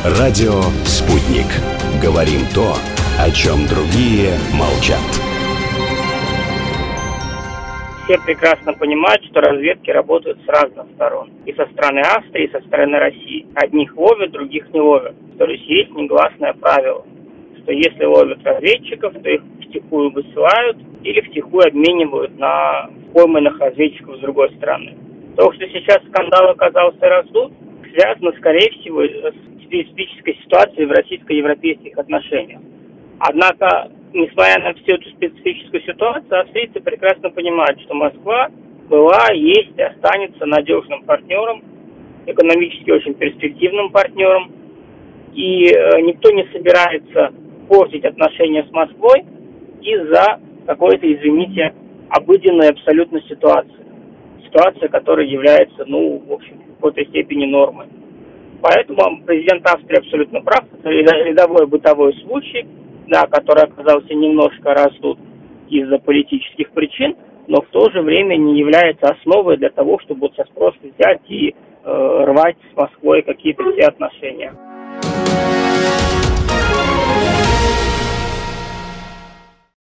Радио «Спутник». Говорим то, о чем другие молчат. Все прекрасно понимают, что разведки работают с разных сторон. И со стороны Австрии, и со стороны России. Одних ловят, других не ловят. То есть есть негласное правило, что если ловят разведчиков, то их втихую высылают или втихую обменивают на пойманных разведчиков с другой стороны. То, что сейчас скандал оказался раздут, связано, скорее всего, с специфической ситуацией в российско-европейских отношениях. Однако, несмотря на всю эту специфическую ситуацию, австрийцы прекрасно понимают, что Москва была, есть и останется надежным партнером, экономически очень перспективным партнером. И никто не собирается портить отношения с Москвой из-за какой-то, извините, обыденной абсолютно ситуации. Ситуация, которая является, в общем, в какой-то степени нормой. Поэтому президент Австрии абсолютно прав. Это рядовой бытовой случай, который оказался немножко раздут из-за политических причин, но в то же время не является основой для того, чтобы сейчас просто взять и рвать с Москвой какие-то все отношения.